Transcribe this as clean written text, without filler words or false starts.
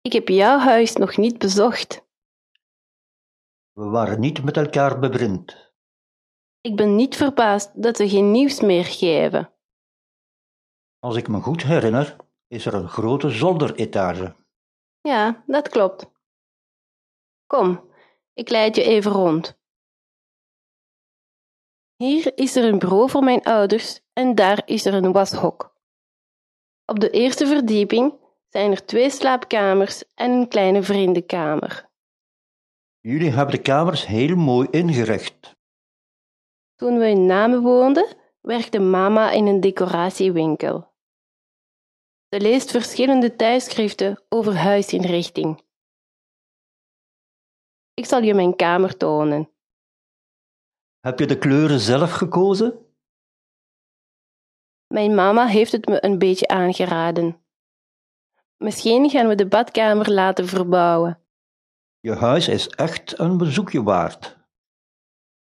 Ik heb jouw huis nog niet bezocht. We waren niet met elkaar bevriend. Ik ben niet verbaasd dat we geen nieuws meer geven. Als ik me goed herinner, is er een grote zolderetage. Ja, dat klopt. Kom, ik leid je even rond. Hier is er een bureau voor mijn ouders en daar is er een washok. Op de eerste verdieping zijn er 2 slaapkamers en een kleine vriendenkamer. Jullie hebben de kamers heel mooi ingericht. Toen we in Namen woonden, werkte mama in een decoratiewinkel. Ze leest verschillende tijdschriften over huisinrichting. Ik zal je mijn kamer tonen. Heb je de kleuren zelf gekozen? Mijn mama heeft het me een beetje aangeraden. Misschien gaan we de badkamer laten verbouwen. Je huis is echt een bezoekje waard.